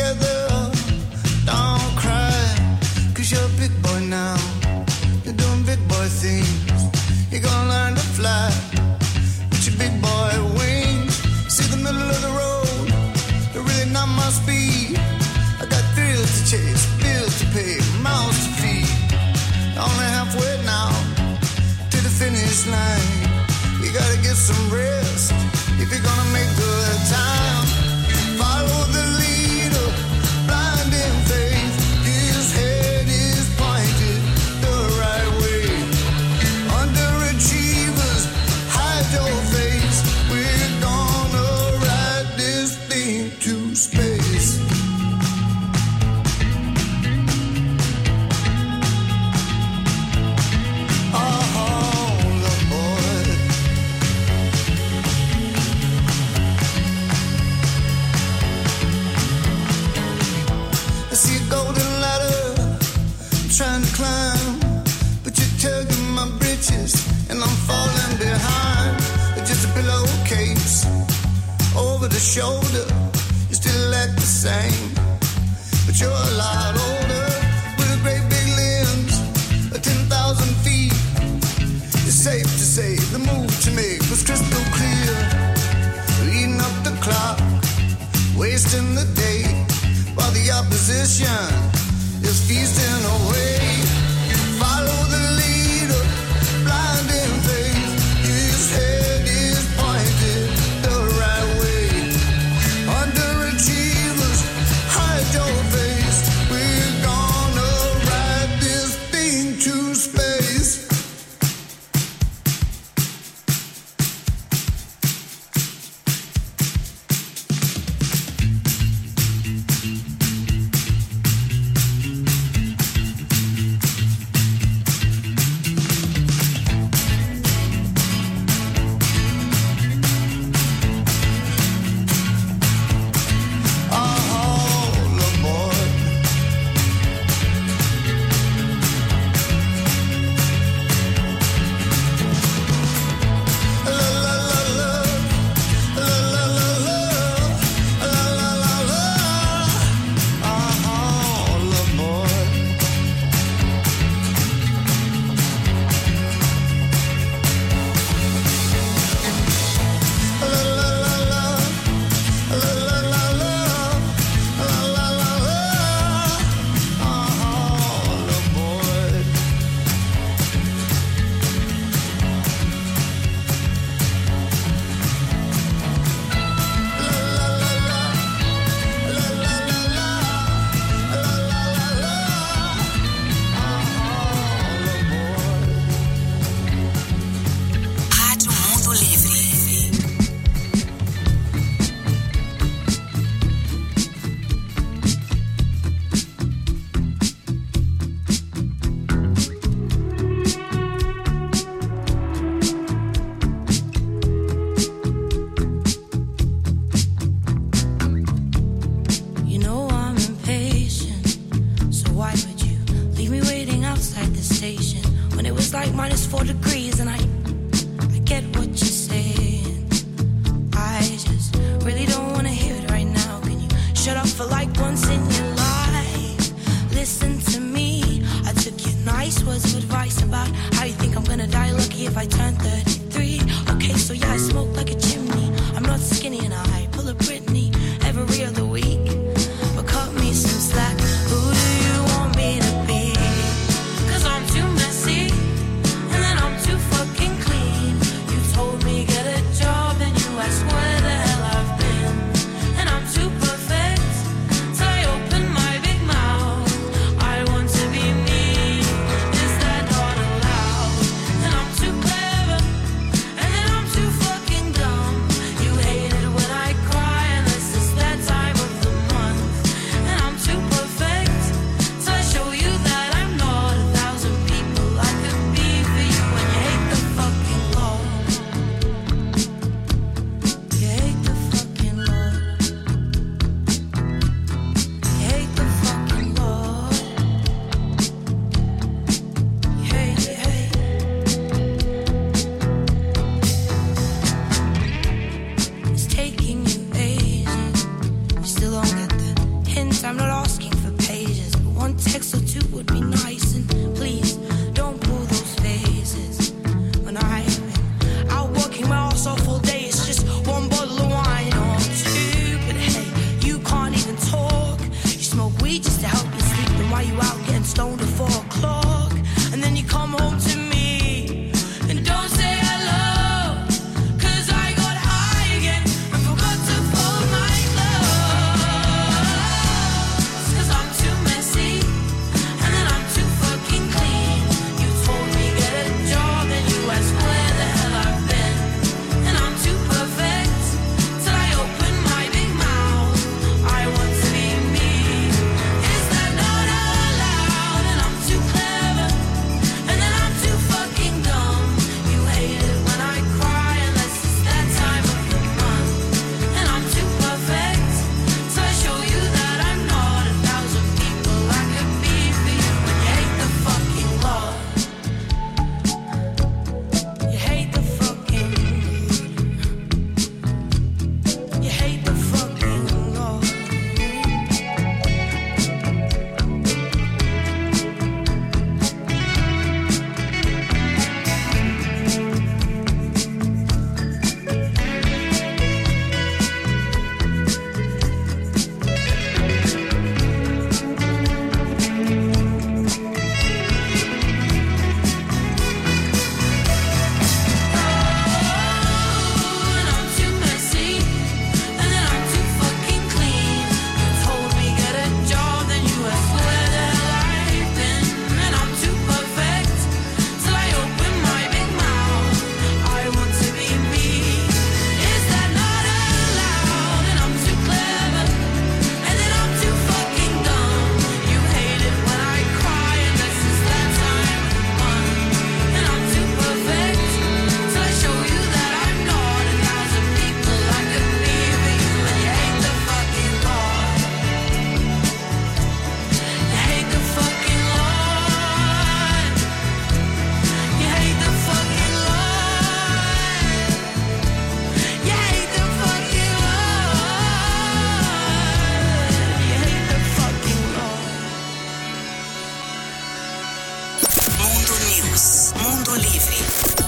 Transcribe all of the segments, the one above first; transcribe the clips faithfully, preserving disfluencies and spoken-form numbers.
together. Don't cry, cause you're a big boy now. You're doing big boy things. You're gonna learn to fly with your big boy wings. See the middle of the road, you're really not my speed. I got thrills to chase, bills to pay, mouths to feed. Only halfway now to the finish line. You gotta get some rest if you're gonna make good time. Follow the leader, blind in faith. His head is pointed the right way. Underachievers, hide your face. We're gonna ride this thing to space. Trying to climb, but you're tugging my britches, and I'm falling behind. Just a pillowcase over the shoulder. You still act the same, but you're a lot older. With a great big limbs, a ten thousand feet. It's safe to say the move to make was crystal clear. Eating up the clock, wasting the day, while the opposition is feasting away. Follow the leader, blind in faith. His head is pointed the right way. Underachievers, hide your face. We're gonna ride this thing to space. Fucking I'm not asking for pages, but one text or two would be nice. And please, don't pull those faces. When I've been out working my ass off all day, it's just one bottle of wine or two. But hey, you can't even talk. You smoke weed just to help you sleep. Then why you out getting stoned at four o'clock? And then you come home to me and don't say hello, 'cause I got high again and forgot to fold my clothes. 'Cause I'm too messy and then I'm too fucking clean. You told me get a job and you asked where the hell I've been. And I'm too perfect till I open my big mouth. I want to be me. Is that not allowed? And I'm too clever and then I'm too fucking dumb. You hate it when I cry unless it's that time of the month. And I'm too perfect so I show you that I'm not a thousand people I could be for you. When you hate the fucking law, you hate the fucking, you hate the fucking law. And I'm too messy and then I'm too fucking clean. You told me get a job, then you asked where the hell I've been. And I'm too perfect till I open my big mouth. I want to be me. Is that not allowed? And I'm too clever and then I'm too fucking dumb. You hate it when I cry unless it's that time of the month. And I'm too perfect till I show you that I'm not a thousand people I could be for you. And you hate the fucking law. You hate the fucking law. You hate the fucking law. You hate the fucking law. You hate the fucking law. Mundo News. Mundo Livre.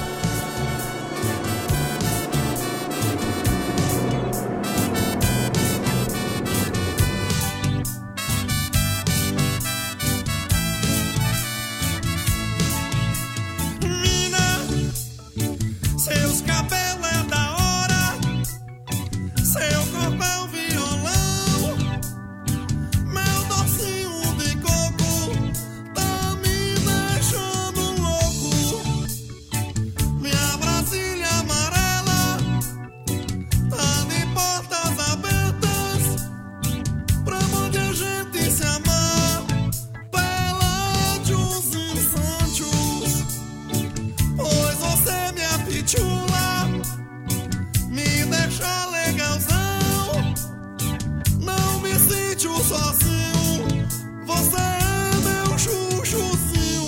Mina, seus cabelos é da hora, seu corpo é um violão, meu docinho de coco tá me deixando louco. Minha Brasília amarela tá de portas abertas pra onde a gente se amar pelos instantes. Pois você, minha pichula, me deixa legalzão. Não me sinto sozinho, você é meu chuchuzinho.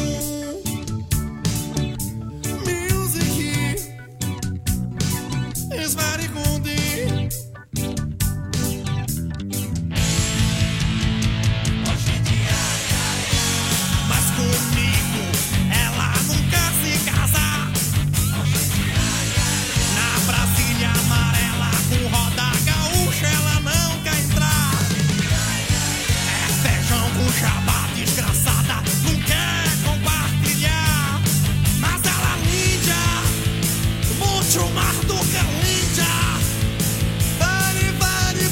Music is very good. Mas comigo ela nunca se casa. Na Brasília amarela com roda gaúcha ela não quer entrar. É feijão com jabá desgraçada, não quer compartilhar. Mas ela linda, muito mais do que linda. Very, very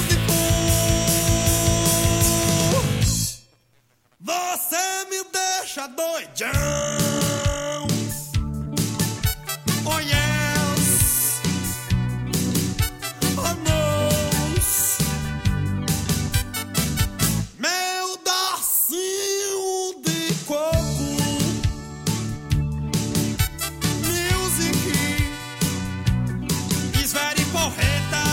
beautiful. Você me deixa doidão. Oh yes. Oh no. Meu docinho de coco. Music is very porreta.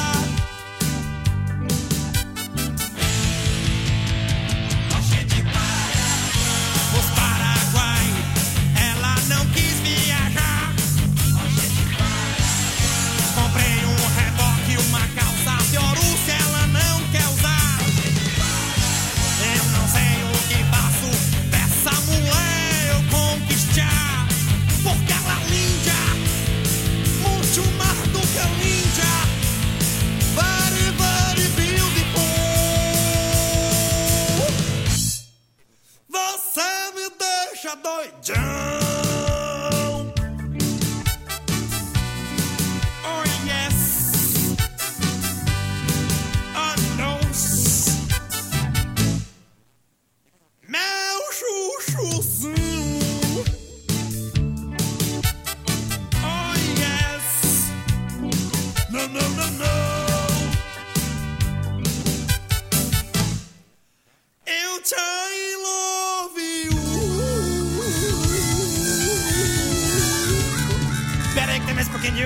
Os Paraguai doidão. Oh yes, ah nossa, meu chuchuzinho. Oh yes, não, não, não, não. Eu te love you. Pera aí que tem mais um pouquinho.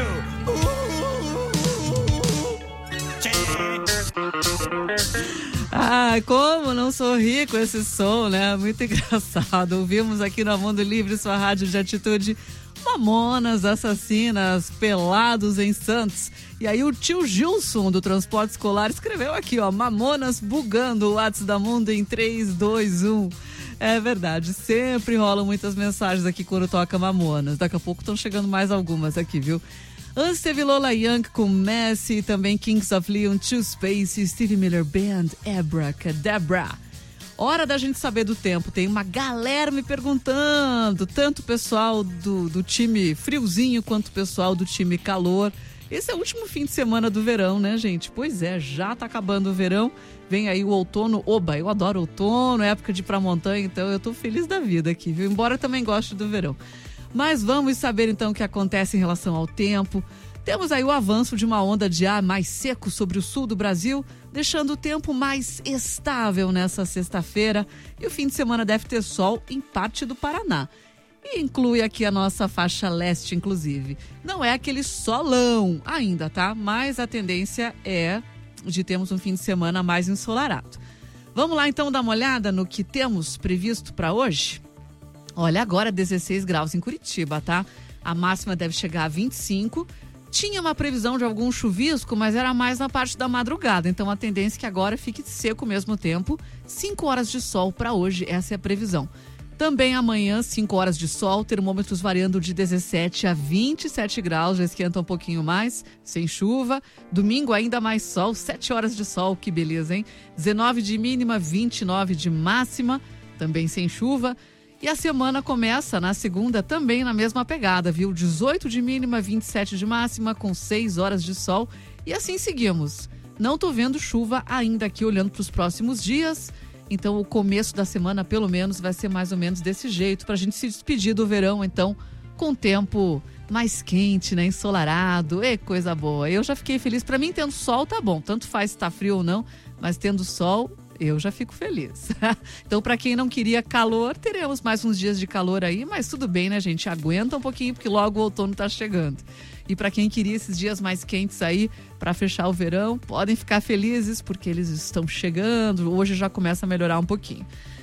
Ah, como não sorrir com esse som, né? Muito engraçado. Ouvimos aqui no Mundo Livre, sua rádio de atitude, Mamonas Assassinas, Pelados em Santos. E aí o tio Gilson do Transporte Escolar escreveu aqui, ó, Mamonas bugando o WhatsApp da Mundo em três, dois, um. É verdade, sempre rolam muitas mensagens aqui quando toca Mamonas. Daqui a pouco estão chegando mais algumas aqui, viu? Antes teve Lola Young com Messi, também Kings of Leon, Two Space, Stevie Miller Band, Abracadabra. Hora da gente saber do tempo. Tem uma galera me perguntando, tanto o pessoal do, do time friozinho quanto o pessoal do time calor. Esse é o último fim de semana do verão, né, gente? Pois é, já tá acabando o verão, vem aí o outono. Oba, eu adoro outono, é época de ir pra montanha, então eu tô feliz da vida aqui, viu? Embora eu também goste do verão. Mas vamos saber então o que acontece em relação ao tempo. Temos aí o avanço de uma onda de ar mais seco sobre o sul do Brasil, deixando o tempo mais estável nessa sexta-feira. E o fim de semana deve ter sol em parte do Paraná. E inclui aqui a nossa faixa leste, inclusive. Não é aquele solão ainda, tá? Mas a tendência é de termos um fim de semana mais ensolarado. Vamos lá então dar uma olhada no que temos previsto para hoje? Olha, agora dezesseis graus em Curitiba, tá? A máxima deve chegar a vinte e cinco. Tinha uma previsão de algum chuvisco, mas era mais na parte da madrugada. Então a tendência é que agora fique seco ao mesmo tempo. cinco horas de sol para hoje, essa é a previsão. Também amanhã, cinco horas de sol, termômetros variando de dezessete a vinte e sete graus, já esquenta um pouquinho mais, sem chuva. Domingo ainda mais sol, sete horas de sol, que beleza, hein? dezenove de mínima, vinte e nove de máxima, também sem chuva. E a semana começa na segunda também na mesma pegada, viu? dezoito de mínima, vinte e sete de máxima, com seis horas de sol. E assim seguimos. Não tô vendo chuva ainda aqui olhando para os próximos dias. Então o começo da semana, pelo menos, vai ser mais ou menos desse jeito, pra gente se despedir do verão, então, com tempo mais quente, né? Ensolarado, é coisa boa. Eu já fiquei feliz. Pra mim, tendo sol, tá bom. Tanto faz se tá frio ou não, mas tendo sol, eu já fico feliz. Então, pra quem não queria calor, teremos mais uns dias de calor aí, mas tudo bem, né, gente? Aguenta um pouquinho, porque logo o outono tá chegando. E para quem queria esses dias mais quentes aí, para fechar o verão, podem ficar felizes, porque eles estão chegando. Hoje já começa a melhorar um pouquinho.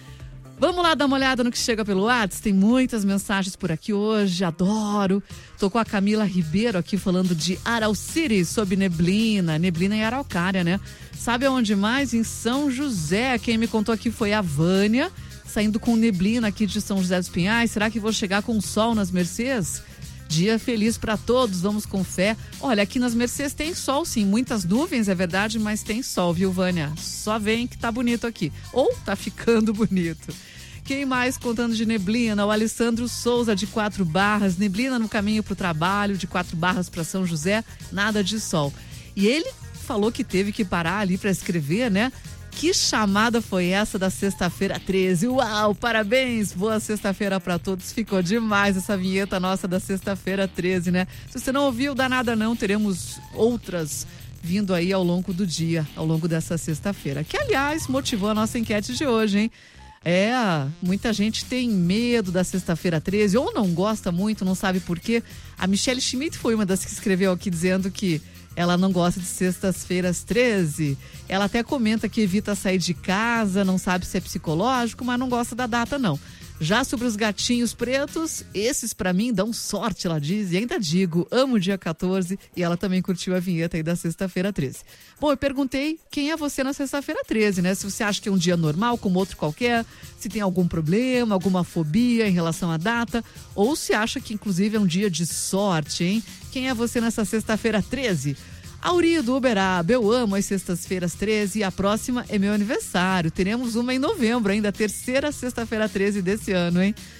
Vamos lá dar uma olhada no que chega pelo WhatsApp. Tem muitas mensagens por aqui hoje, adoro. Tô com a Camila Ribeiro aqui falando de Araucíris, sobre neblina. Neblina em Araucária, né? Sabe aonde mais? Em São José. Quem me contou aqui foi a Vânia, saindo com neblina aqui de São José dos Pinhais. Será que vou chegar com sol nas Mercês? Dia feliz para todos, vamos com fé. Olha, aqui nas Mercês tem sol sim, muitas nuvens, é verdade, mas tem sol, viu, Vânia? Só vem que tá bonito aqui. Ou tá ficando bonito. Quem mais contando de neblina? O Alessandro Souza, de Quatro Barras. Neblina no caminho pro trabalho, de Quatro Barras para São José, nada de sol. E ele falou que teve que parar ali para escrever, né? Que chamada foi essa da sexta-feira treze? Uau, parabéns! Boa sexta-feira para todos. Ficou demais essa vinheta nossa da sexta-feira treze, né? Se você não ouviu, dá nada não. Teremos outras vindo aí ao longo do dia, ao longo dessa sexta-feira. Que, aliás, motivou a nossa enquete de hoje, hein? É, muita gente tem medo da sexta-feira treze ou não gosta muito, não sabe por quê. A Michelle Schmidt foi uma das que escreveu aqui dizendo que ela não gosta de sextas-feiras treze. Ela até comenta que evita sair de casa, não sabe se é psicológico, mas não gosta da data, não. Já sobre os gatinhos pretos, esses pra mim dão sorte, ela diz. E ainda digo, amo o dia quatorze. E ela também curtiu a vinheta aí da sexta-feira treze. Bom, eu perguntei quem é você na sexta-feira treze, né? Se você acha que é um dia normal, como outro qualquer, se tem algum problema, alguma fobia em relação à data, ou se acha que inclusive é um dia de sorte, hein? Quem é você nessa sexta-feira treze? Auri do Uberaba, eu amo as sextas-feiras treze e a próxima é meu aniversário. Teremos uma em novembro ainda, a terceira sexta-feira treze desse ano, hein?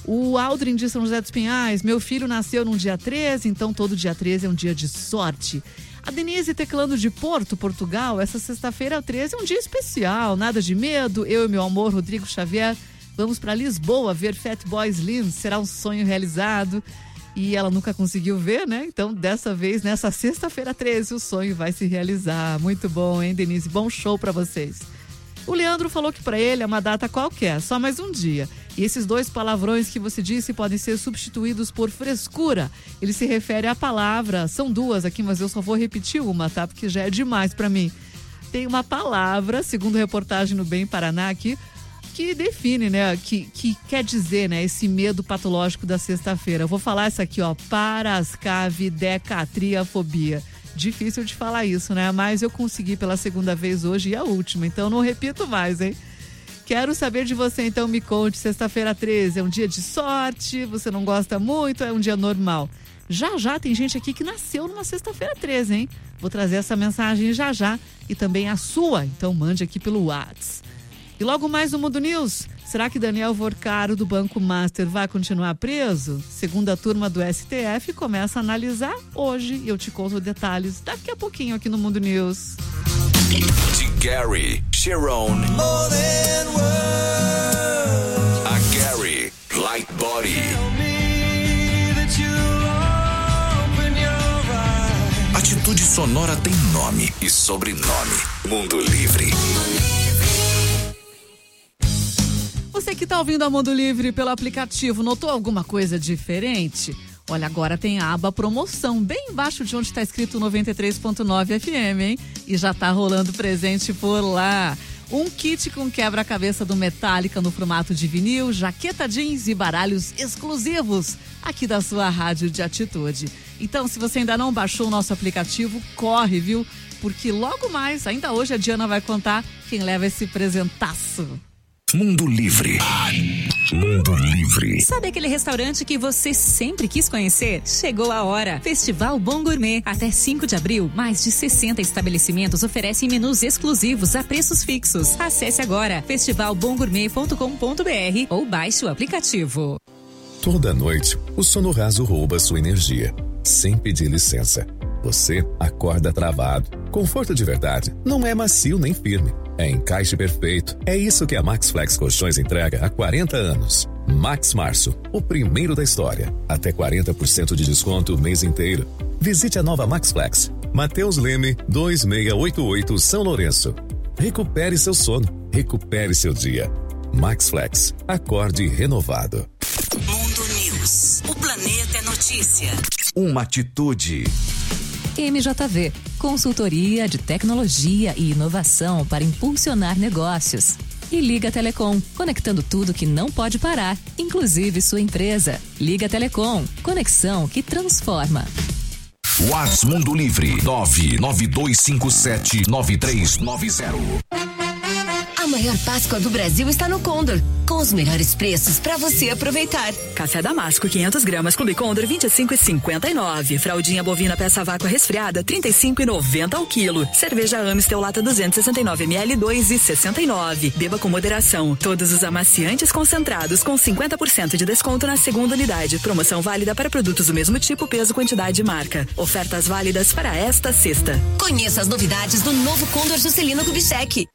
O Aldrin de São José dos Pinhais, meu filho nasceu num dia treze, então todo dia treze é um dia de sorte. A Denise Teclando de Porto, Portugal, essa sexta-feira treze é um dia especial, nada de medo. Eu e meu amor, Rodrigo Xavier, vamos para Lisboa ver Fatboy Slim, será um sonho realizado. E ela nunca conseguiu ver, né? Então, dessa vez, nessa sexta-feira treze, o sonho vai se realizar. Muito bom, hein, Denise? Bom show para vocês. O Leandro falou que para ele é uma data qualquer, só mais um dia. E esses dois palavrões que você disse podem ser substituídos por frescura. Ele se refere à palavra, são duas aqui, mas eu só vou repetir uma, tá? Porque já é demais para mim. Tem uma palavra, segundo reportagem no Bem Paraná aqui, que define, né, que, que quer dizer, né, esse medo patológico da sexta-feira. Eu vou falar essa aqui, ó, parascavidecatriafobia. Difícil de falar isso, né, mas eu consegui pela segunda vez hoje e a última, então não repito mais, hein. Quero saber de você, então me conte, sexta-feira treze, é um dia de sorte, você não gosta muito, é um dia normal? Já já tem gente aqui que nasceu numa sexta-feira treze, hein. Vou trazer essa mensagem já já e também a sua, então mande aqui pelo WhatsApp. E logo mais no Mundo News, será que Daniel Vorcaro do Banco Master vai continuar preso? Segunda turma do S T F começa a analisar hoje e eu te conto detalhes daqui a pouquinho aqui no Mundo News. De Gary, Sharon, More than words. a Gary, Light Body. Tell me that you'll open your eyes. Atitude Sonora tem nome e sobrenome. Mundo Livre. Você que está ouvindo a Mundo Livre pelo aplicativo, notou alguma coisa diferente? Olha, agora tem a aba promoção, bem embaixo de onde está escrito noventa e três ponto nove F M, hein? E já está rolando presente por lá. Um kit com quebra-cabeça do Metallica no formato de vinil, jaqueta jeans e baralhos exclusivos aqui da sua rádio de atitude. Então, se você ainda não baixou o nosso aplicativo, corre, viu? Porque logo mais, ainda hoje, a Diana vai contar quem leva esse presentaço. Mundo Livre. Mundo Livre. Sabe aquele restaurante que você sempre quis conhecer? Chegou a hora. Festival Bom Gourmet. Até cinco de abril, mais de sessenta estabelecimentos oferecem menus exclusivos a preços fixos. Acesse agora festival bom gourmet ponto com ponto b r ou baixe o aplicativo. Toda noite, o sono raso rouba sua energia, sem pedir licença. Você acorda travado. Conforto de verdade não é macio nem firme. É encaixe perfeito. É isso que a Maxflex Colchões entrega há quarenta anos. Max Março, o primeiro da história. Até quarenta por cento de desconto o mês inteiro. Visite a nova Maxflex. Mateus Leme, dois seis oito oito, São Lourenço. Recupere seu sono. Recupere seu dia. Maxflex. Acorde renovado. Mundo News. O planeta é notícia. Uma atitude. M J V, consultoria de tecnologia e inovação para impulsionar negócios. E Liga Telecom, conectando tudo que não pode parar, inclusive sua empresa. Liga Telecom, conexão que transforma. WhatsApp Mundo Livre. nove nove dois cinco sete nove três nove zero. A maior Páscoa do Brasil está no Condor, com os melhores preços para você aproveitar. Café Damasco, quinhentas gramas, Clube Condor, vinte e cinco reais e cinquenta e nove centavos. Fraldinha bovina peça vácuo resfriada, trinta e cinco reais e noventa centavos ao quilo. Cerveja Amstel lata duzentos e sessenta e nove mililitros, dois reais e sessenta e nove centavos. Beba com moderação. Todos os amaciantes concentrados com cinquenta por cento de desconto na segunda unidade. Promoção válida para produtos do mesmo tipo, peso, quantidade e marca. Ofertas válidas para esta sexta. Conheça as novidades do novo Condor Juscelino Kubitschek.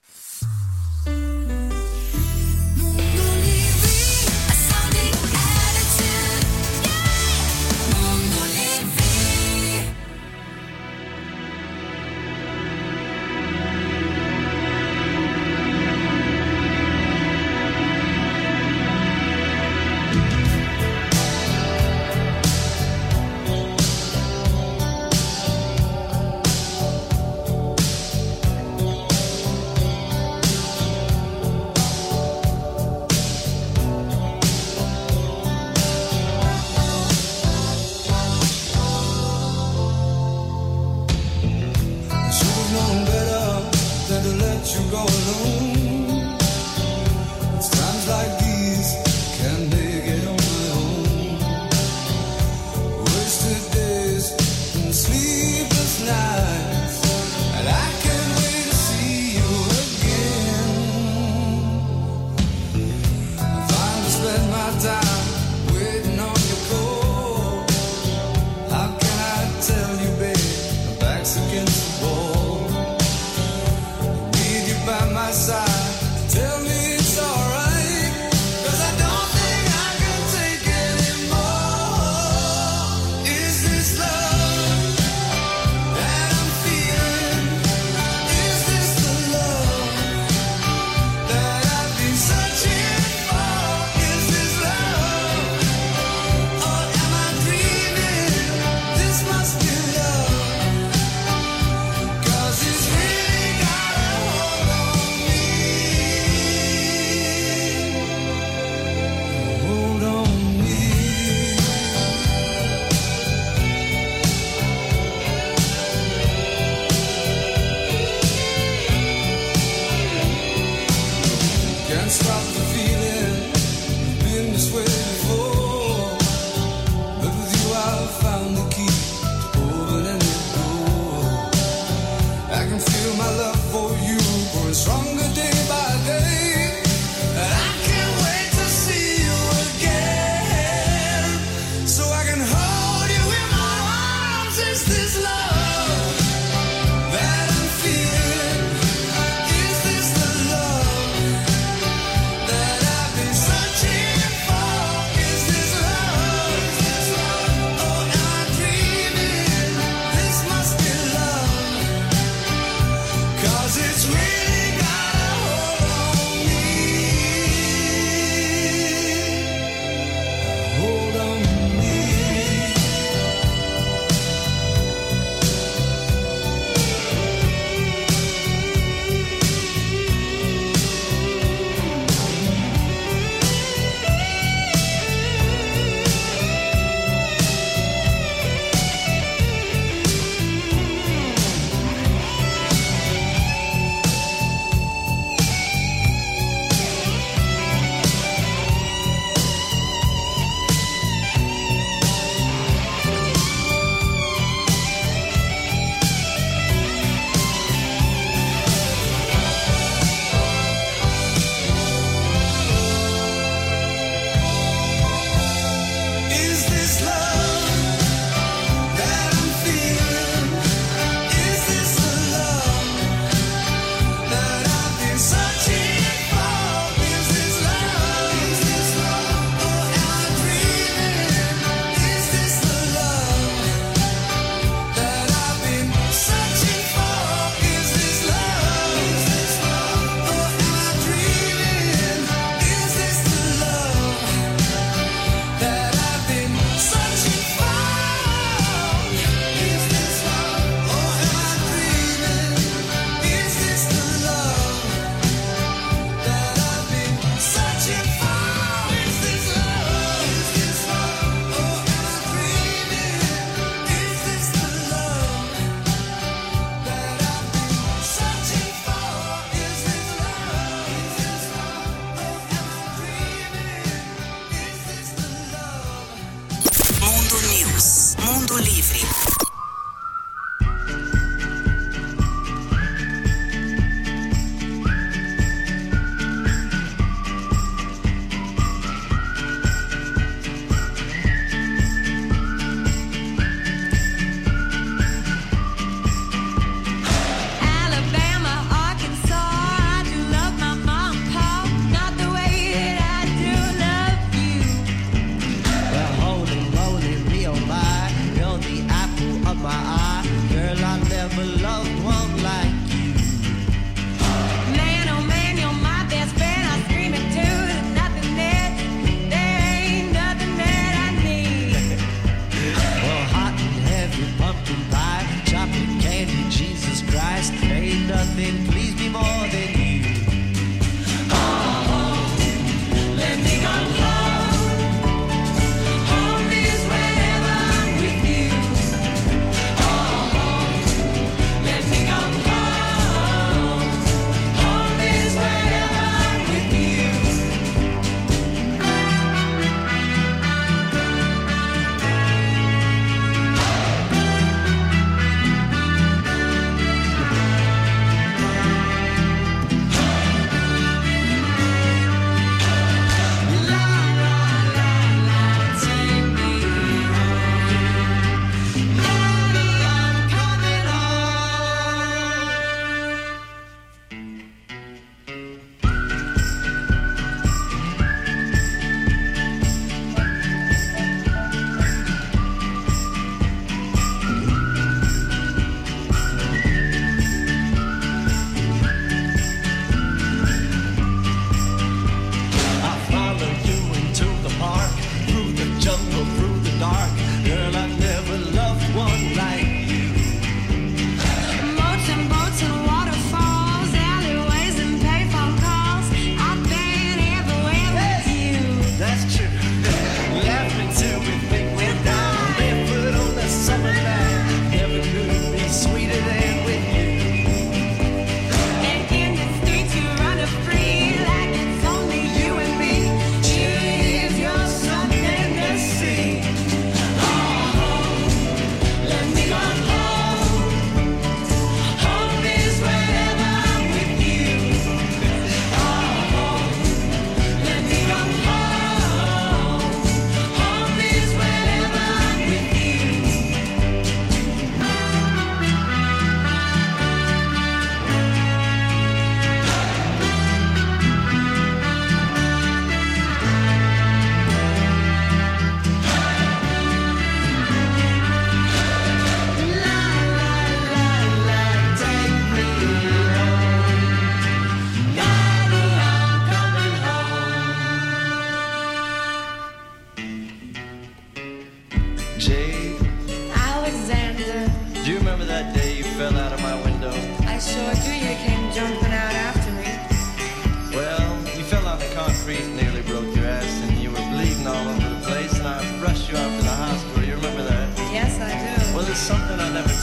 can't stop the feeling. Been this way before, but with you I've found the key to open any door. I can feel my love for you growing stronger day by day. And I can't wait to see you again, so I can hold you in my arms. Is this love that I'm feeling? Is this the love that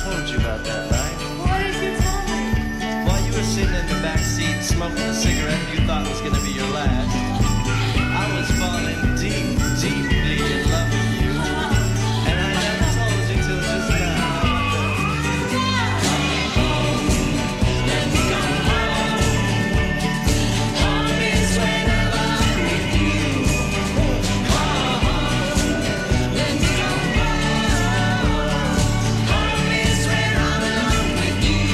told you about that, right? What did you tell me? While you were sitting in the back seat smoking a cigarette you thought was gonna be your last, I was falling deep, deeply in love with you. And I never told you till just now. Let me go home. Home is whenever I'm with you. Home. Let me go home. Home is when I'm alone with you.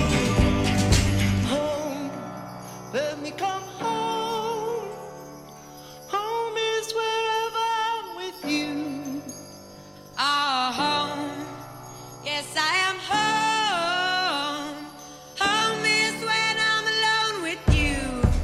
Home. Let me come home. Home is wherever I'm with you. Oh, home. Yes, I am home. Home is when I'm alone with you.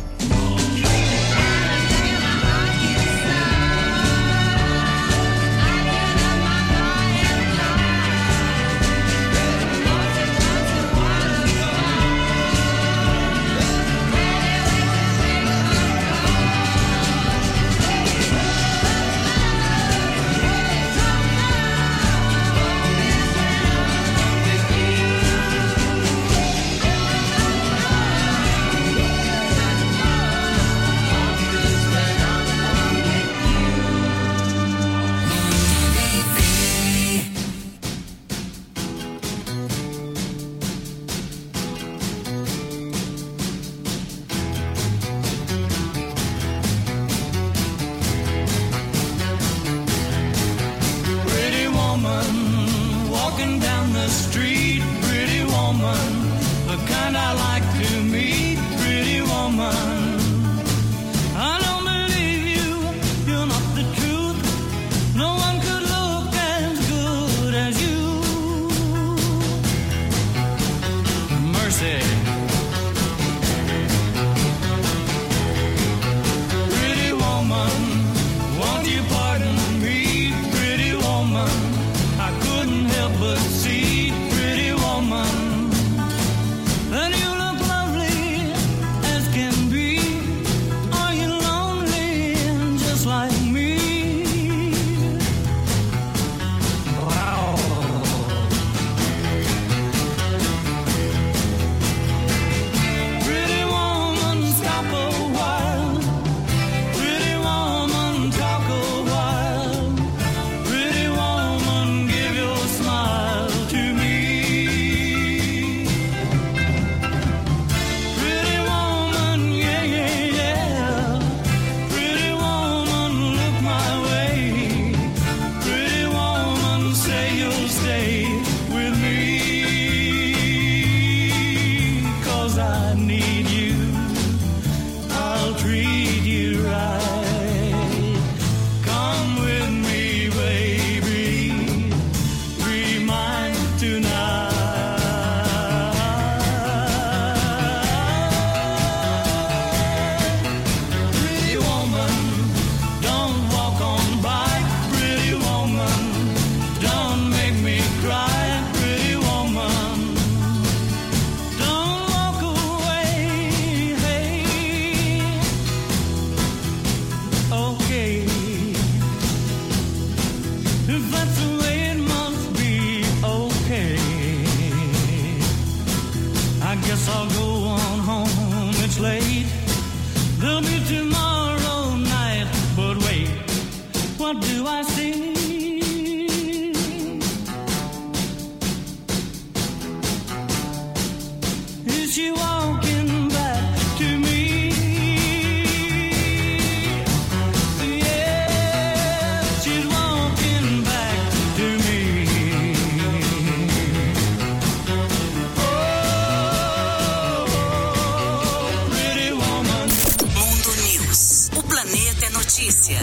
Pretty woman, walking down the street. Pretty woman, the kind I like to meet. Pretty woman, I don't believe you, you're not the truth. No one could look as good as you. Mercy. Pretty woman, won't you pardon me? Pretty woman, I couldn't help but see. Pretty woman, and you look lovely as can be. Are you lonely just like me? Wow. Pretty woman, stop a while. Pretty woman, talk a while. Pretty woman, give your smile to me. Pretty woman, yeah, yeah, yeah. Pretty woman, look my way. Pretty woman, say you'll stay with me. 'Cause I need you. I'll treat you right. Come with me, baby. Be mine tonight. Pretty woman, don't walk on by. Pretty woman, don't make me cry. Pretty woman, don't walk away. Hey, okay. If that's the way it must be, okay. I guess I'll go on home, it's late. There'll be tomorrow night, but wait, what do I see? Is she walking back to me? Yeah, she's walking back to me. Oh, pretty woman. Mundo News. O planeta é notícia.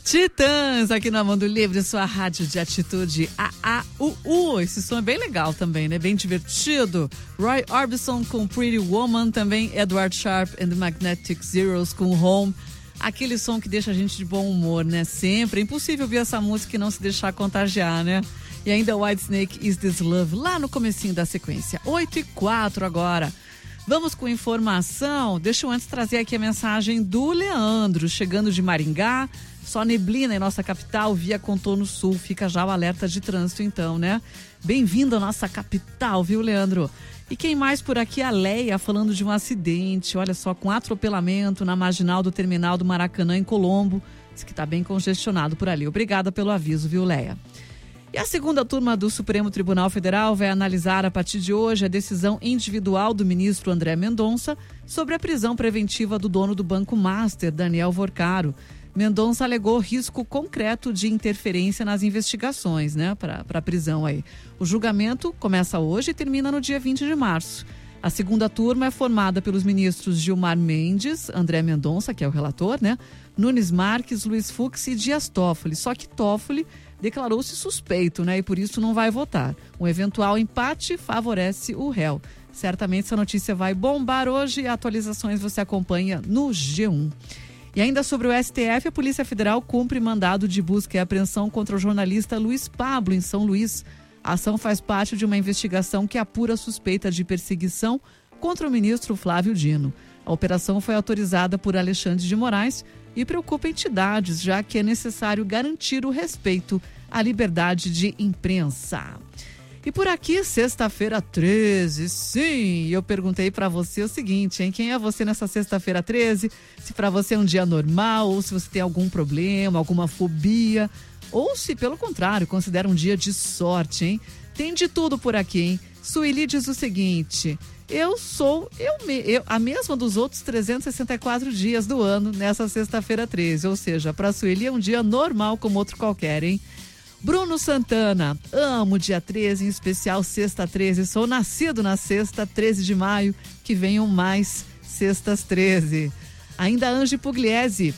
Titãs, aqui na Mundo Livre, sua rádio de atitude. A A U U. Esse som é bem legal também, né? Bem divertido. Roy Orbison com Pretty Woman, também Edward Sharp and the Magnetic Zeros com Home. Aquele som que deixa a gente de bom humor, né? Sempre. É impossível ouvir essa música e não se deixar contagiar, né? E ainda Whitesnake, Is This Love, lá no comecinho da sequência. oito e quatro agora. Vamos com informação. Deixa eu antes trazer aqui a mensagem do Leandro, chegando de Maringá. Só neblina em nossa capital, via contorno sul. Fica já o alerta de trânsito então, né? Bem-vindo à nossa capital, viu, Leandro? E quem mais por aqui? A Leia, falando de um acidente, olha só, com atropelamento na marginal do terminal do Maracanã em Colombo. Diz que tá bem congestionado por ali. Obrigada pelo aviso, viu, Leia? E a segunda turma do Supremo Tribunal Federal vai analisar a partir de hoje a decisão individual do ministro André Mendonça sobre a prisão preventiva do dono do Banco Master, Daniel Vorcaro. Mendonça alegou risco concreto de interferência nas investigações, né, para a prisão aí. O julgamento começa hoje e termina no dia vinte de março. A segunda turma é formada pelos ministros Gilmar Mendes, André Mendonça, que é o relator, né, Nunes Marques, Luiz Fux e Dias Toffoli. Só que Toffoli declarou-se suspeito, né, e por isso não vai votar. Um eventual empate favorece o réu. Certamente essa notícia vai bombar hoje e atualizações você acompanha no G um. E ainda sobre o S T F, a Polícia Federal cumpre mandado de busca e apreensão contra o jornalista Luiz Pablo, em São Luís. A ação faz parte de uma investigação que apura suspeita de perseguição contra o ministro Flávio Dino. A operação foi autorizada por Alexandre de Moraes e preocupa entidades, já que é necessário garantir o respeito à liberdade de imprensa. E por aqui, sexta-feira treze, sim, eu perguntei pra você o seguinte, hein? Quem é você nessa sexta-feira treze? Se pra você é um dia normal, ou se você tem algum problema, alguma fobia, ou se, pelo contrário, considera um dia de sorte, hein? Tem de tudo por aqui, hein? Sueli diz o seguinte, eu sou eu, me, eu, a mesma dos outros trezentos e sessenta e quatro dias do ano nessa sexta-feira treze, ou seja, pra Sueli é um dia normal como outro qualquer, hein? Bruno Santana, amo dia treze, em especial sexta treze, sou nascido na sexta treze de maio, que venham mais sextas treze. Ainda Ange Pugliese,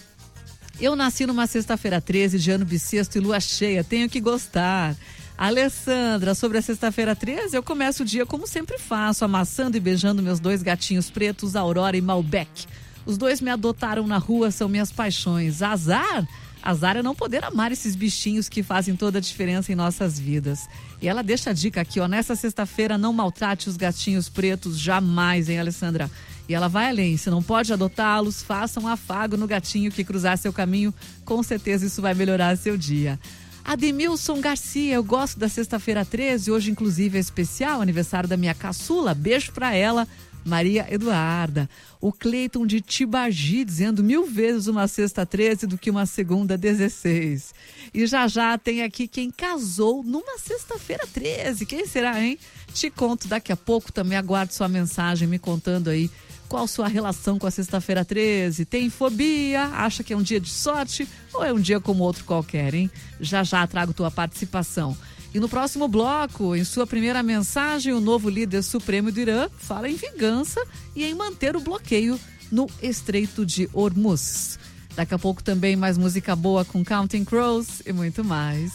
eu nasci numa sexta-feira treze de ano bissexto e lua cheia, tenho que gostar. Alessandra, sobre a sexta-feira treze, eu começo o dia como sempre faço, amassando e beijando meus dois gatinhos pretos, Aurora e Malbec. Os dois me adotaram na rua, são minhas paixões. Azar? Azar é não poder amar esses bichinhos que fazem toda a diferença em nossas vidas. E ela deixa a dica aqui, ó, nessa sexta-feira não maltrate os gatinhos pretos jamais, hein, Alessandra? E ela vai além, se não pode adotá-los, faça um afago no gatinho que cruzar seu caminho, com certeza isso vai melhorar seu dia. Ademilson Garcia, eu gosto da sexta-feira treze, hoje inclusive é especial, aniversário da minha caçula, beijo pra ela, Maria Eduarda. O Cleiton de Tibagi dizendo mil vezes uma sexta treze do que uma segunda dezesseis. E já já tem aqui quem casou numa sexta-feira treze. Quem será, hein? Te conto daqui a pouco, também aguardo sua mensagem me contando aí qual sua relação com a sexta-feira treze. Tem fobia? Acha que é um dia de sorte? Ou é um dia como outro qualquer, hein? Já já trago tua participação. E no próximo bloco, em sua primeira mensagem, o novo líder supremo do Irã fala em vingança e em manter o bloqueio no Estreito de Hormuz. Daqui a pouco também mais música boa com Counting Crows e muito mais.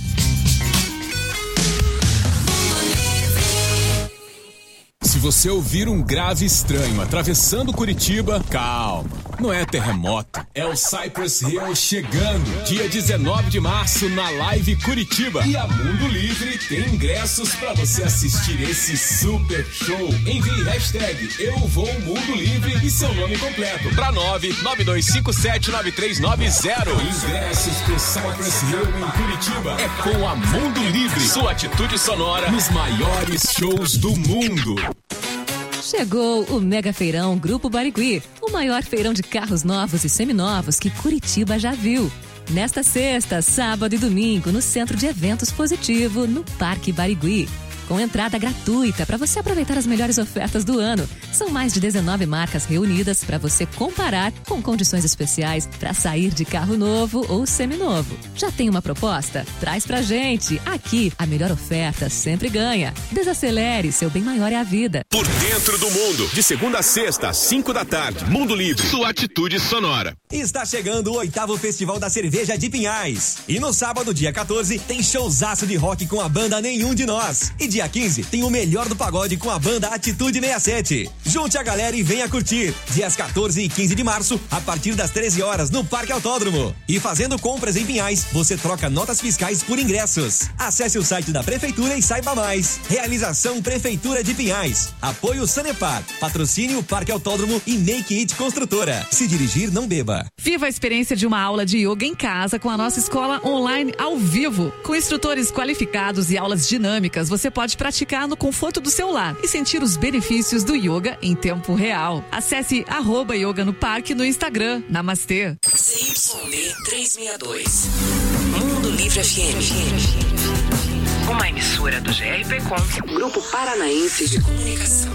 Se você ouvir um grave estranho atravessando Curitiba, calma, não é terremoto, é o Cypress Hill chegando, dia dezenove de março na Live Curitiba. E a Mundo Livre tem ingressos pra você assistir esse super show. Envie hashtag Eu Vou Mundo Livre e seu nome completo pra nove nove dois cinco sete nove três nove zero. Ingressos pro Cypress Hill em Curitiba é com a Mundo Livre, sua atitude sonora nos maiores shows do mundo. Chegou o Mega Feirão Grupo Barigui, o maior feirão de carros novos e seminovos que Curitiba já viu. Nesta sexta, sábado e domingo, no Centro de Eventos Positivo, no Parque Barigui. com entrada gratuita para você aproveitar as melhores ofertas do ano. São mais de dezenove marcas reunidas para você comparar com condições especiais para sair de carro novo ou seminovo. Já tem uma proposta? Traz pra gente. Aqui, a melhor oferta sempre ganha. Desacelere, seu bem maior é a vida. Por dentro do mundo, de segunda a sexta, às cinco da tarde. Mundo Livre, sua atitude sonora. Está chegando o oitavo Festival da Cerveja de Pinhais. E no sábado, dia quatorze, tem showzaço de rock com a banda Nenhum de Nós. E dia quinze, tem o melhor do pagode com a banda Atitude sessenta e sete. Junte a galera e venha curtir. Dias quatorze e quinze de março, a partir das treze horas, no Parque Autódromo. E fazendo compras em Pinhais, você troca notas fiscais por ingressos. Acesse o site da Prefeitura e saiba mais. Realização Prefeitura de Pinhais. Apoio Sanepar. Patrocínio Parque Autódromo e Make It Construtora. Se dirigir, não beba. Viva a experiência de uma aula de yoga em casa com a nossa escola online ao vivo. Com instrutores qualificados e aulas dinâmicas, você pode praticar no conforto do seu lar e sentir os benefícios do yoga em tempo real. Acesse arroba yoga no parque no Instagram. Namastê. C Y B trezentos e sessenta e dois. Mundo Livre F M. Uma emissora do G R P Com, Grupo Paranaense de Comunicação.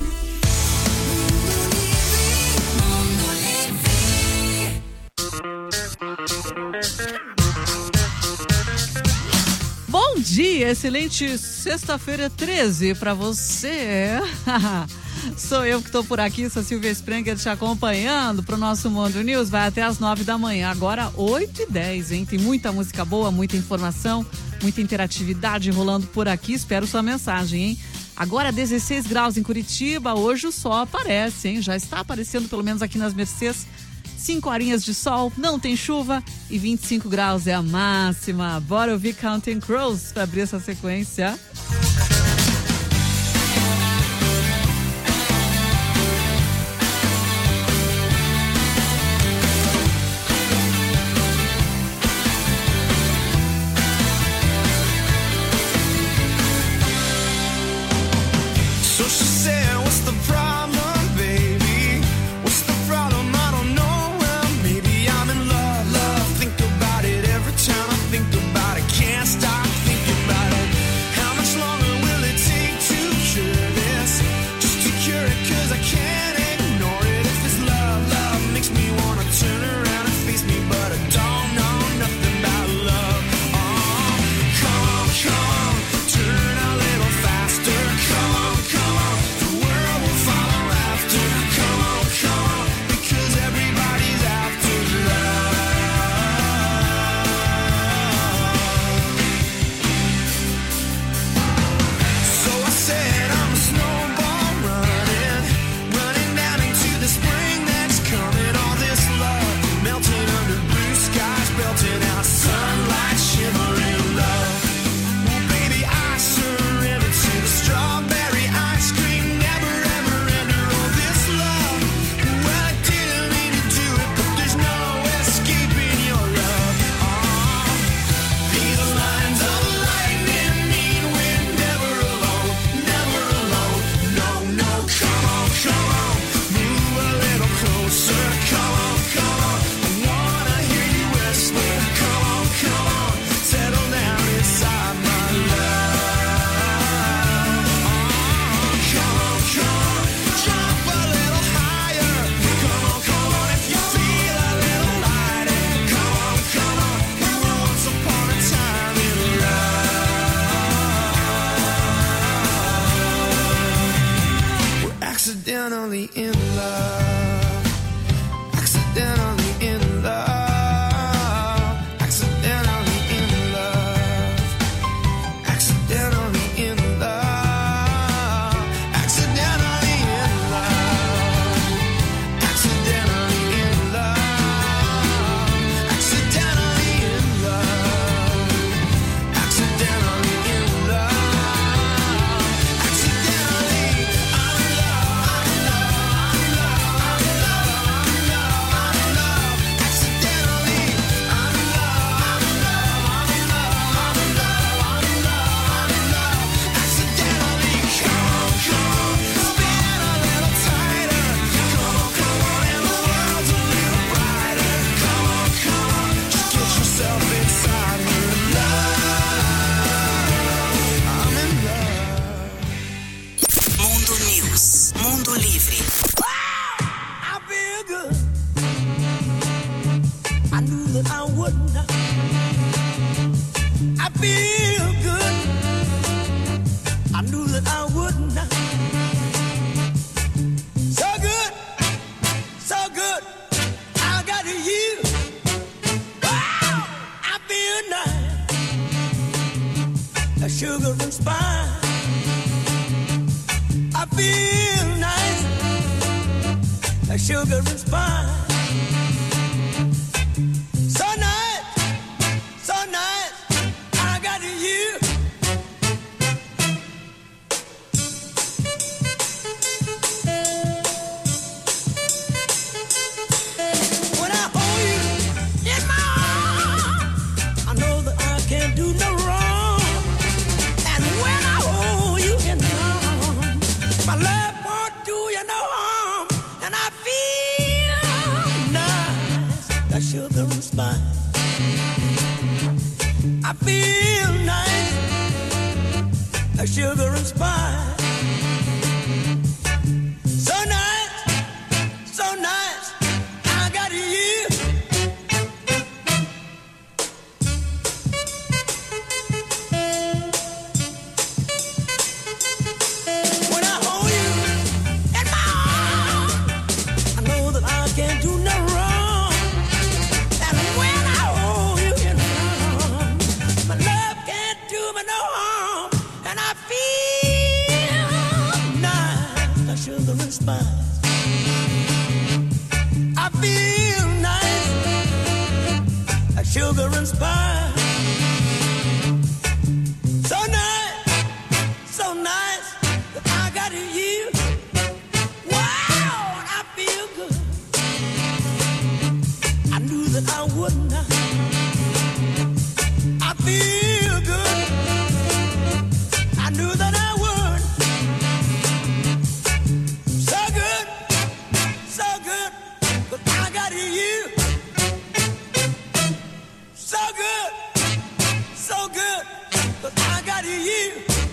Bom dia, excelente sexta-feira treze para você. Sou eu que estou por aqui, sou Silvia Sprenger, te acompanhando para o nosso Mundo News. Vai até as nove da manhã, agora oito e dez, hein? Tem muita música boa, muita informação, muita interatividade rolando por aqui. Espero sua mensagem, hein? Agora dezesseis graus em Curitiba, hoje o sol aparece, hein? Já está aparecendo, pelo menos aqui nas Mercês. Cinco horinhas de sol, não tem chuva e vinte e cinco graus é a máxima. Bora ouvir Counting Crows para abrir essa sequência. So she said, what's the problem, baby? What's the problem? I don't know. Well, maybe I'm in love, love. Think about it every time I think about it. Can't stop thinking about it. How much longer wouldn't. I feel good. I knew that I wouldn't. So good, so good. I got you. Wow, I feel nice. A sugar and spice. I feel nice. A sugar and spice. So nice, so nice. I got you. When I hold you in my arms, I know that I can't do no wrong. And when I hold you in my arms, my love won't do you no harm. And I feel nice, that sugar and spice. I feel nice, that sugar and spice. So nice, so nice, I got you. When I hold you in my arms, I know that I can't do no wrong. And when I hold you in my arms, my love can't do me no harm. And I feel nice, that sugar and spice. I feel nice, that sugar and spice. So nice, so nice, that I got you. Wow, and I feel good. I knew that I wouldn't. I feel good. I knew that I would. So good, so good, but I got you. So good, so good, but I got you.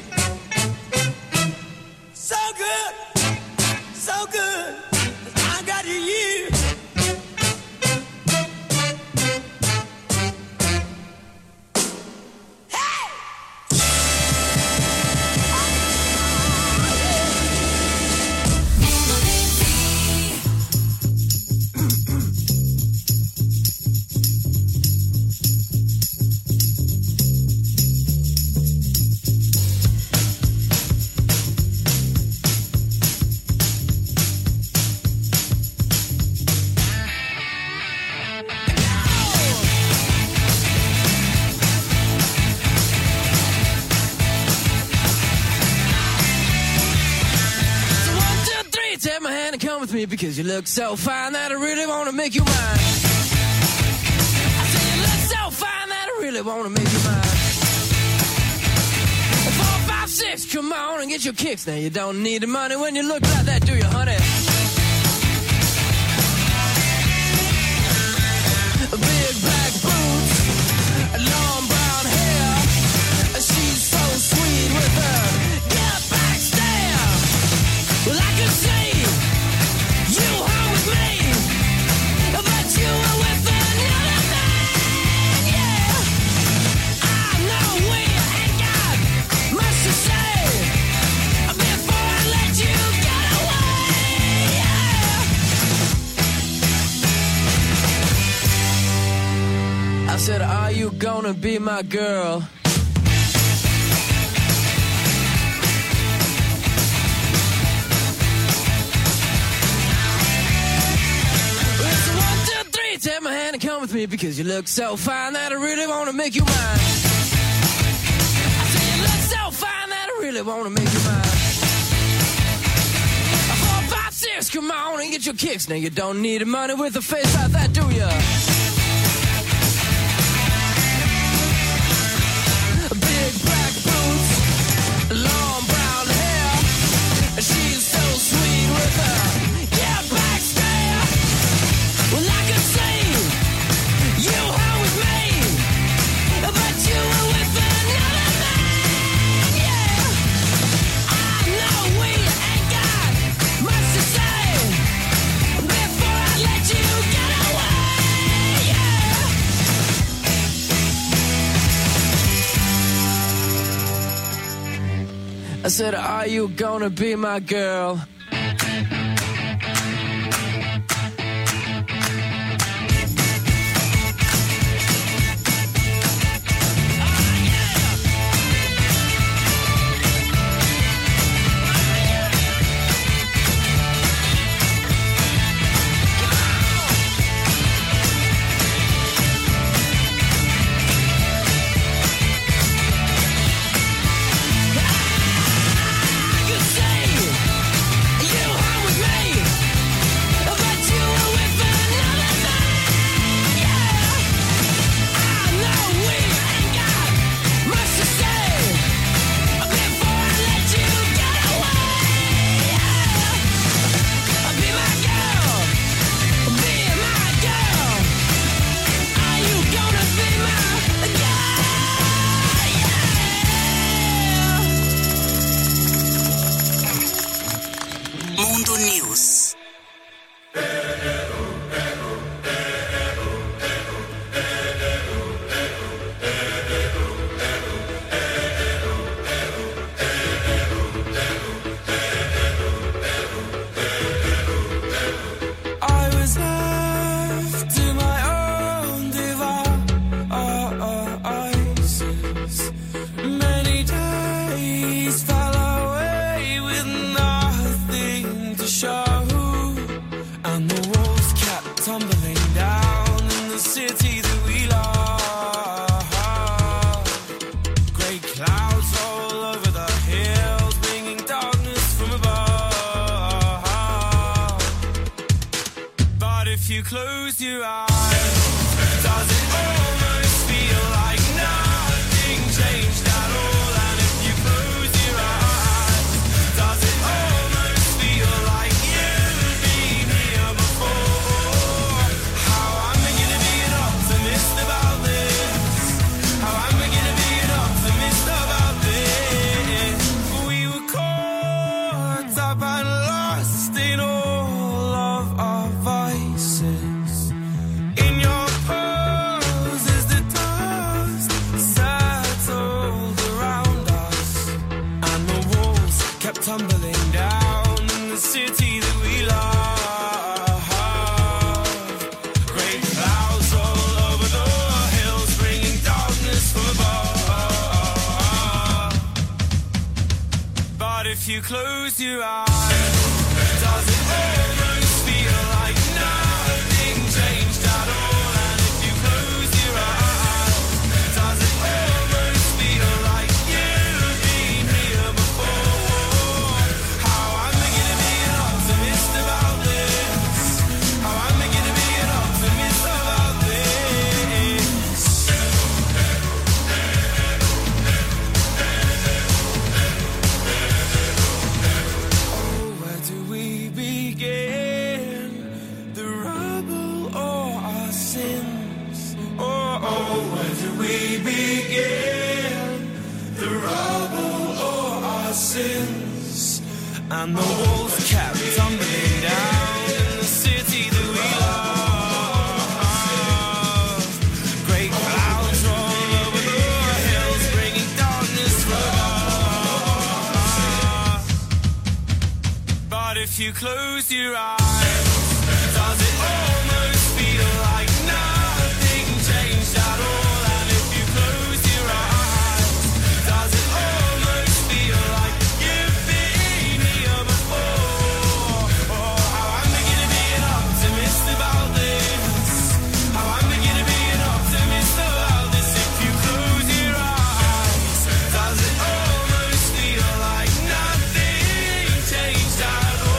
So good, so good, but I got you. So one, two, three, take my hand and come with me because you look so fine that I really want to make you mine. I say you look so fine that I really want to make you mine. Four, five, six, come on and get your kicks. Now you don't need the money when you look like that, do you, honey? Big black boots, long brown hair. She's so sweet with her get back stare. Well, I could see you home with me, but you were with another man, yeah. I know we ain't got much to say before I let you get away, yeah. I said, are you gonna be my girl? It's a one, two, three, take my hand and come with me because you look so fine that I really want to make you mine. I say you look so fine that I really want to make you mine. Four, five, six, come on and get your kicks. Now you don't need the money with a face like that, do ya? Big black boots, long brown hair. She's so sweet with her get back stare. Well, I could see you home with me, but you were with another man, yeah. I know we ain't got much to say before I let you get away. I said, are you gonna be my girl? Mundo News. I was left to my own devices. Many days fell away with nothing to show, and the walls kept tumbling down in the city that we love. Great clouds all over the hills, bringing darkness from above. But if you close your eyes, does it almost feel like nothing changed at all? And if you close your eyes, does it almost feel like you've been here before? How am I gonna be an optimist about this? How am I gonna be an optimist about this? We were caught up and lost in all of our vices. In your pose as the dust settled around us, and the walls kept tumbling down in the city that we love. Great clouds all over the hills, bringing darkness from above. But if you close your eyes, does it almost feel like nothing changed at all? And if you close your eyes, does it almost feel like you've been here before? How am I gonna be an optimist about this? How am I gonna be an optimist about this? Oh, where do we begin? The rubble or our sins? Oh, oh, where do we begin? The rubble or our sins? And the walls kept tumbling down in the city that we love. Great clouds all over the hills, bringing darkness from above. But if you close your eyes, does it almost feel like nothing changed at all? And if you close your eyes, does it almost feel like you've been here before? Oh, how am I gonna be an optimist about this? How am I gonna be an optimist about this? If you close your eyes, does it almost feel like nothing changed at all?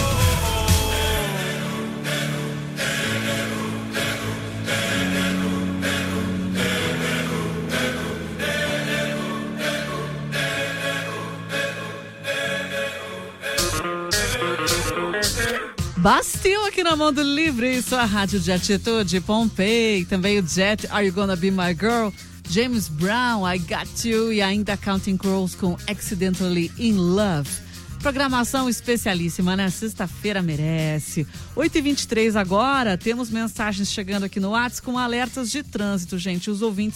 Bastil aqui na Mundo Livre, sua rádio de atitude, Pompei, também o Jet, Are You Gonna Be My Girl, James Brown, I Got You e ainda Counting Crows com Accidentally in Love. Programação especialíssima, né? Sexta-feira merece. oito e vinte e três agora, temos mensagens chegando aqui no WhatsApp com alertas de trânsito, gente. Os ouvintes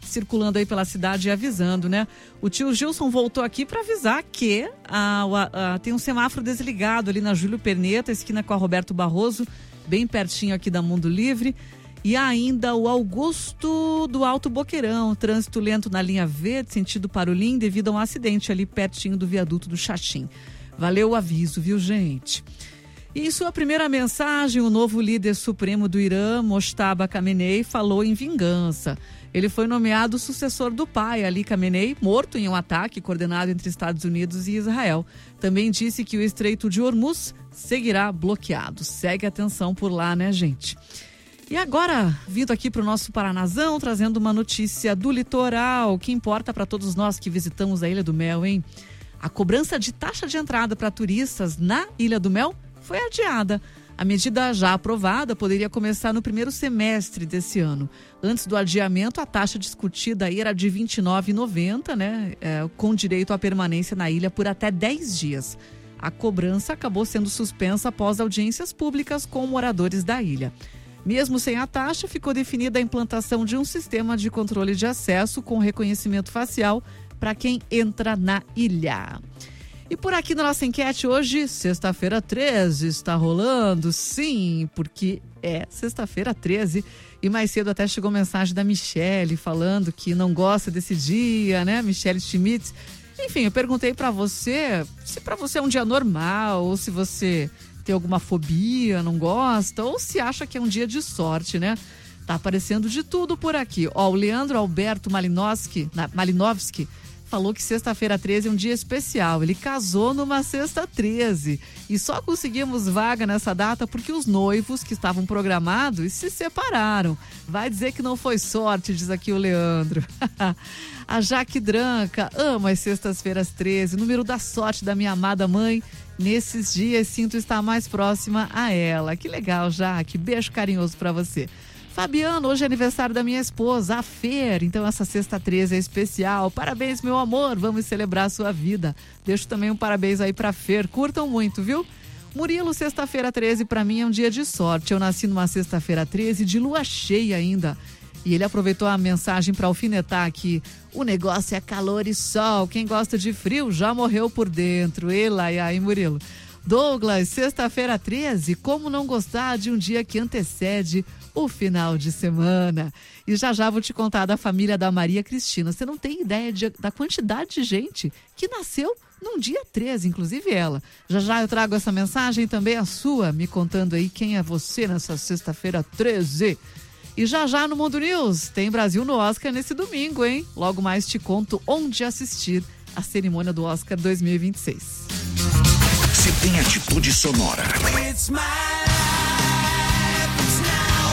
circulando aí pela cidade e avisando, né? O tio Gilson voltou aqui para avisar que a, a, a, tem um semáforo desligado ali na Júlio Perneta, esquina com a Roberto Barroso, bem pertinho aqui da Mundo Livre. E ainda o Augusto do Alto Boqueirão, trânsito lento na linha verde, sentido Parolim, devido a um acidente ali pertinho do viaduto do Xaxim. Valeu o aviso, viu, gente? E em sua primeira mensagem, o novo líder supremo do Irã, Mojtaba Khamenei, falou em vingança. Ele foi nomeado sucessor do pai, Ali Khamenei, morto em um ataque coordenado entre Estados Unidos e Israel. Também disse que o Estreito de Hormuz seguirá bloqueado. Segue a atenção por lá, né, gente? E agora, vindo aqui para o nosso Paranazão, trazendo uma notícia do litoral, que importa para todos nós que visitamos a Ilha do Mel, hein? A cobrança de taxa de entrada para turistas na Ilha do Mel foi adiada. A medida já aprovada poderia começar no primeiro semestre desse ano. Antes do adiamento, a taxa discutida aí era de vinte e nove reais e noventa centavos, né? É, com direito à permanência na ilha por até dez dias. A cobrança acabou sendo suspensa após audiências públicas com moradores da ilha. Mesmo sem a taxa, ficou definida a implantação de um sistema de controle de acesso com reconhecimento facial para quem entra na ilha. E por aqui na nossa enquete hoje, sexta-feira treze, está rolando? Sim, porque é sexta-feira treze. E mais cedo até chegou mensagem da Michele falando que não gosta desse dia, né? Michele Schmitz. Enfim, eu perguntei para você se para você é um dia normal ou se você tem alguma fobia, não gosta, ou se acha que é um dia de sorte, né? Tá aparecendo de tudo por aqui. Ó, o Leandro Alberto Malinowski, na, Malinowski falou que sexta-feira treze é um dia especial. Ele casou numa sexta treze e só conseguimos vaga nessa data porque os noivos que estavam programados se separaram. Vai dizer que não foi sorte, diz aqui o Leandro. A Jaque Dranca ama as sextas-feiras treze, número da sorte da minha amada mãe. Nesses dias sinto estar mais próxima a ela. Que legal, Jaque. Beijo carinhoso pra você. Fabiano, hoje é aniversário da minha esposa, a Fer. Então essa sexta treze é especial. Parabéns, meu amor. Vamos celebrar a sua vida. Deixo também um parabéns aí pra Fer. Curtam muito, viu? Murilo, sexta-feira treze pra mim é um dia de sorte. Eu nasci numa sexta-feira treze de lua cheia ainda. E ele aproveitou a mensagem para alfinetar aqui. O negócio é calor e sol. Quem gosta de frio já morreu por dentro. Ela e aí, Murilo. Douglas, sexta-feira treze, como não gostar de um dia que antecede o final de semana? E já já vou te contar da família da Maria Cristina. Você não tem ideia de, da quantidade de gente que nasceu num dia treze, inclusive ela. Já já eu trago essa mensagem também a sua, me contando aí quem é você nessa sexta-feira treze. E já já no Mundo News, tem Brasil no Oscar nesse domingo, hein? Logo mais te conto onde assistir a cerimônia do Oscar dois mil e vinte e seis. Se tem atitude sonora. It's my